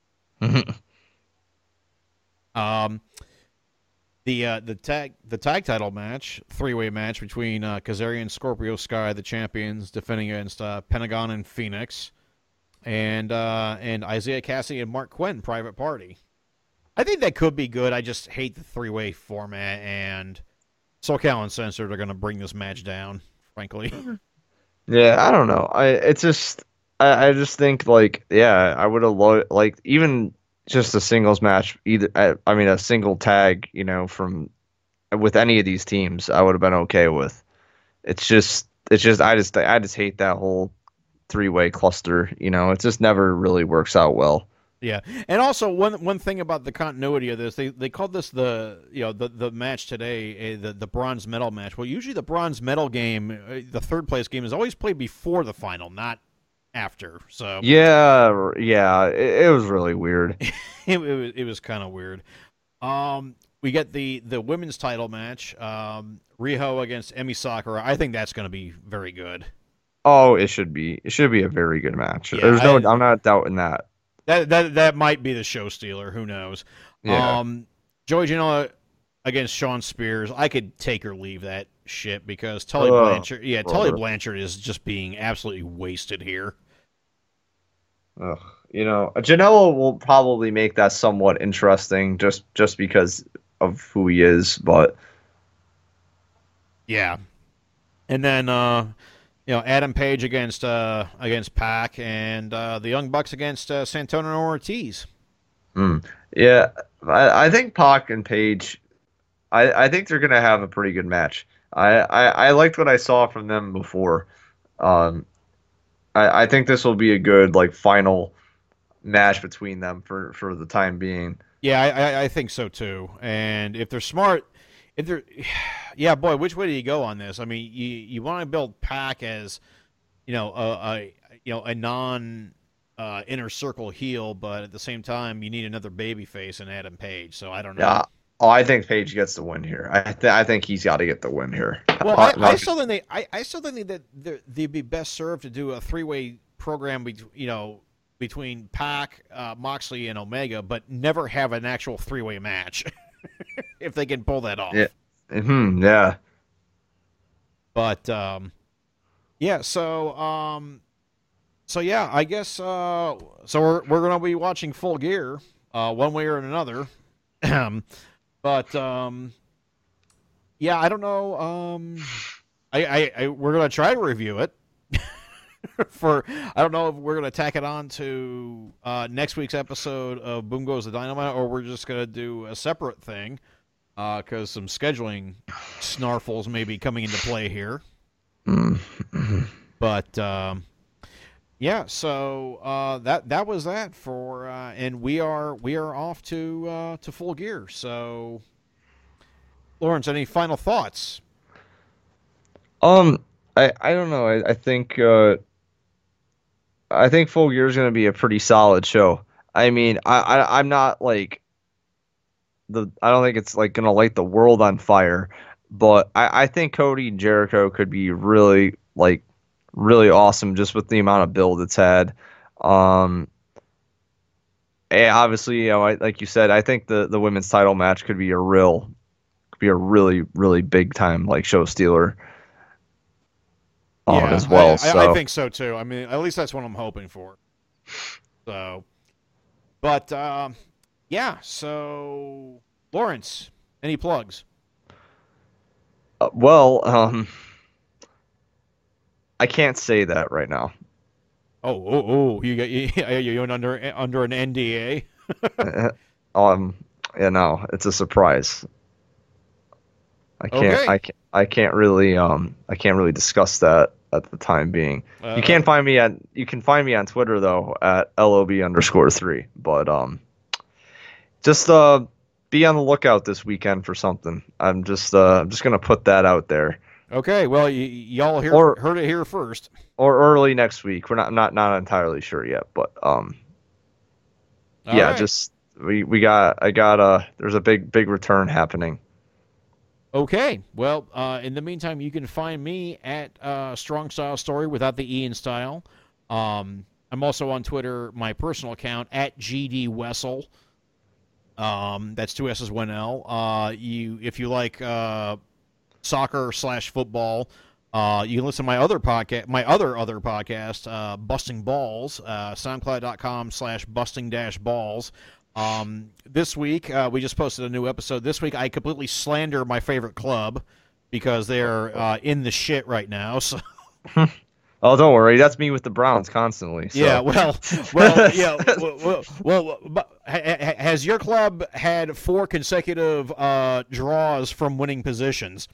um, the uh, the tag the tag title match, three-way match between uh, Kazarian and Scorpio Sky, the champions, defending against uh, Pentagon and Phoenix. And uh, and Isaiah Cassidy and Mark Quinn, Private Party. I think that could be good. I just hate the three-way format, and SoCal Uncensored are going to bring this match down, frankly. Yeah, I don't know. I it's just I, I just think like yeah, I would have lo- like even just a singles match, either I, I mean a single tag, you know, from with any of these teams, I would have been okay with. It's just it's just I just I just hate that whole three-way cluster, you know, it just never really works out well. Yeah, and also one one thing about the continuity of this, they they called this the you know the the match today, uh, the the bronze medal match. Well, usually the bronze medal game, uh, the third place game, is always played before the final, not after. So yeah, yeah, it, it was really weird. it, it was it was kind of weird. Um, we get the the women's title match, um, Riho against Emi Sakura. I think that's going to be very good. Oh, it should be. It should be a very good match. Yeah, There's no. I, I'm not doubting that. That that that might be the show stealer. Who knows? Yeah. Um, Joey Janela against Shawn Spears. I could take or leave that shit because Tully oh, Blanchard. Yeah, brother. Tully Blanchard is just being absolutely wasted here. Ugh. You know, Janela will probably make that somewhat interesting, just just because of who he is. But yeah, and then. Uh, You know, Adam Page against uh, against Pac, and uh, the Young Bucks against uh, Santana and Ortiz. Mm. Yeah, I, I think Pac and Page, I, I think they're going to have a pretty good match. I, I, I liked what I saw from them before. Um, I, I think this will be a good like final match between them for, for the time being. Yeah, I, I think so too. And if they're smart, if they're, yeah, boy, which way do you go on this? I mean, you you want to build Pac as, you know, a, a you know a non uh, inner circle heel, but at the same time, you need another baby face in Adam Page. So I don't know. Yeah. Oh, I think Page gets the win here. I th- I think he's got to get the win here. Well, I, I still think they, I, I still think that they'd be best served to do a three way program, be, you know, between Pac, uh, Moxley, and Omega, but never have an actual three way match. If they can pull that off. Yeah. Mm-hmm, yeah. But um, yeah, so um, so yeah, I guess uh, so we're we're gonna be watching Full Gear, uh, one way or another. But um, yeah, I don't know. Um, I, I, I we're gonna try to review it. For I don't know if we're gonna tack it on to uh, next week's episode of Boom Goes the Dynamite, or we're just gonna do a separate thing because uh, some scheduling snarfles may be coming into play here. Mm-hmm. But um, yeah, so uh, that that was that for, uh, and we are we are off to uh, to Full Gear. So, Lawrence, any final thoughts? Um, I I don't know. I I think. Uh... I think Full Gear is going to be a pretty solid show. I mean, I, I I'm not like the I don't think it's like going to light the world on fire, but I, I think Cody and Jericho could be really like really awesome just with the amount of build it's had. Um, eh, obviously, you know, I, like you said, I think the, the women's title match could be a real, could be a really, really big time like show stealer. Um, yeah, as well. I, so I, I think so too. I mean, at least that's what I'm hoping for. So, but um, yeah. So, Lawrence, any plugs? uh, well, um, I can't say that right now. Oh, oh, oh! You got you, you under under an N D A. um, yeah, no, it's a surprise. I can't, Okay. I can't, I can't really, um, I can't really discuss that at the time being. Uh, you can find me at, you can find me on Twitter though at lob underscore three. But um, just uh, be on the lookout this weekend for something. I'm just, uh, I'm just gonna put that out there. Okay. Well, y- y'all hear, Or- heard it here first. Or early next week. We're not, not, not entirely sure yet. But um, All yeah, right. just we, we got, I got uh, there's a big, big return happening. Okay. Well, uh, in the meantime, you can find me at uh, Strong Style Story without the E in style. Um, I'm also on Twitter, my personal account at G D Wessel. Um, that's two S's, one L. Uh, you, if you like uh, soccer slash football, uh, you can listen to my other podcast, my other other podcast, uh, Busting Balls, uh, SoundCloud.com slash Busting dash Balls. Um, this week, uh, we just posted a new episode. This week, I completely slander my favorite club because they're uh, in the shit right now. So. Oh, don't worry. That's me with the Browns constantly. So. Yeah, well, well, yeah, well, well, well but ha- ha- has your club had four consecutive uh, draws from winning positions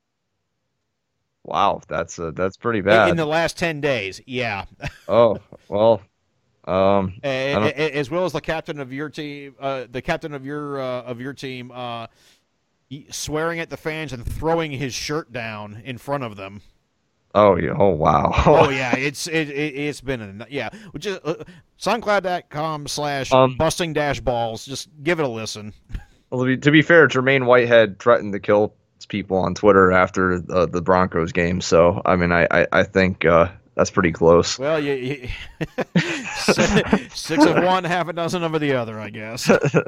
Wow, that's uh, that's pretty in, bad. in the last ten days? Yeah, Oh, well, um, A- I don't- a- a- as well as the captain of your team, uh, the captain of your uh, of your team, uh, y- swearing at the fans and throwing his shirt down in front of them. oh, yeah, oh, wow. Oh yeah, it's it, it it's been a yeah. Which is uh, SoundCloud.com slash Um, busting dash balls. Just give it a listen. Well, to be, to be fair, Jermaine Whitehead threatened to kill people on Twitter after uh, the Broncos game. So, I mean, I, I, I think uh, that's pretty close. Well, you, you six, six of one, half a dozen of the other, I guess.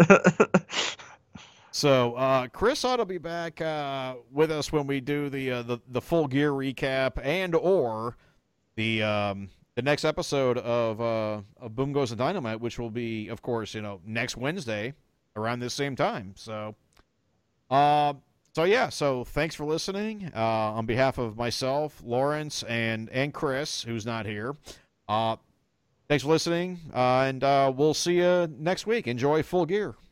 So, uh, Chris ought to be back uh, with us when we do the, uh, the the full gear recap and or the um, the next episode of uh, of Boom Goes the Dynamite, which will be, of course, you know, next Wednesday around this same time. So, uh, so yeah. So, thanks for listening. Uh, on behalf of myself, Lawrence, and and Chris, who's not here. Uh, thanks for listening, uh, and uh, we'll see you next week. Enjoy Full Gear.